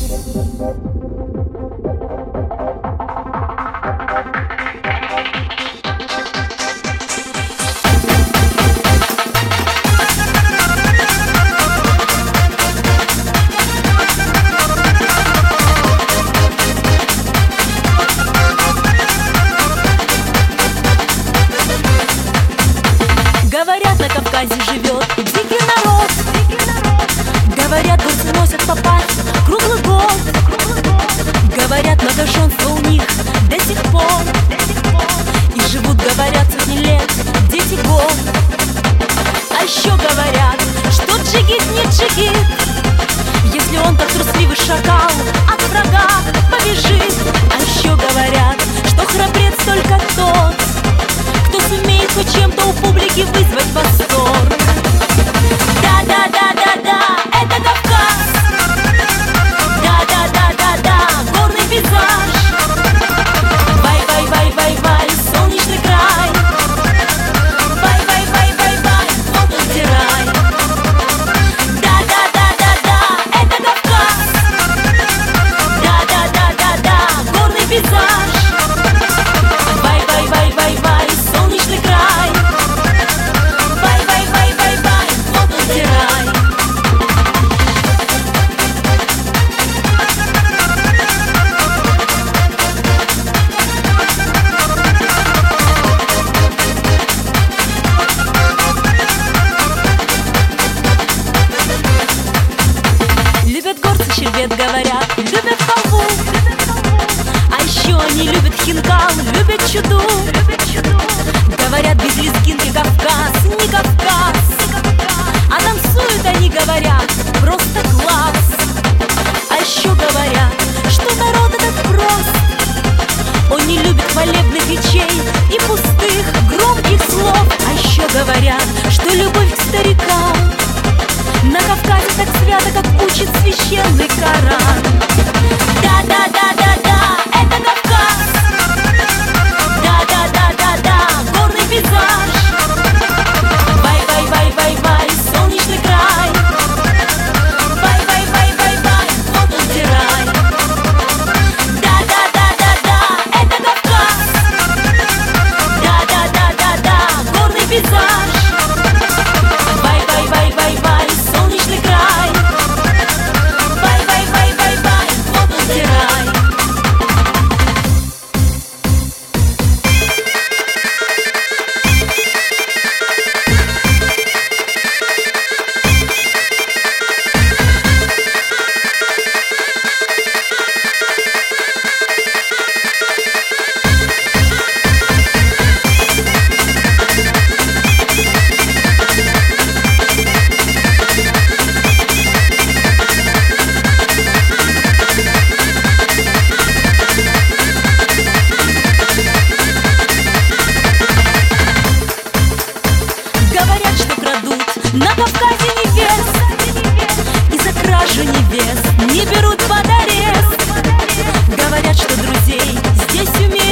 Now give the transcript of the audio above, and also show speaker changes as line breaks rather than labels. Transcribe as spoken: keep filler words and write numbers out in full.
Говорят, на Кавказе живет дикий народ. Говорят, горцы носят попасть круглый год. Говорят, многоженство у них до сих пор. И живут, говорят, сотни лет, дети год. А еще говорят, что джигит не джигит, если он, как трусливый шакал, от врага побежит. А еще говорят, что храбрец только тот, кто сумеет хоть чем-то у публики вызвать восторг. Да-да-да-да-да, это Кавказ. Да-да-да-да-да, горный пейзаж. Вай-вай-вай-вай-вай, солнечный край. Вай-вай-вай-вай-вай, вот он где рай. Да-да-да-да-да, это Кавказ. Да-да-да-да-да, горный пейзаж. Вай-вай-вай-вай-вай, солнечный край. Вай-вай-вай-вай-вай, вот он где рай. Любят горцы щербет, говорят, любят халву. А еще они любят хинкал, любят чуду. Говорят, без лезгинки Кавказ не Кавказ. А танцуют они, говорят, просто класс. А еще говорят, что народ этот прост. Он не любит хвалебных речей и пустых громких слов. А еще говорят, что любовь к старикам на Кавказе так свято, как учит священный Коран. Да-да-да-да-да, это Кавказ. Да-да-да-да-да, горный пейзаж. Вай-вай-вай-вай-вай, солнечный край. Вай-вай-вай-вай-вай, вот он где рай. Да-да-да-да-да, это Кавказ. Да-да-да-да-да, горный пейзаж. Вай-вай-вай-вай-вай, солнечный край. Вай-вай-вай-вай-вай, вот он где рай. Говорят, что крадут на Кавказе невест, и за кражу невест не берут под арест. Говорят, что друзей здесь умеют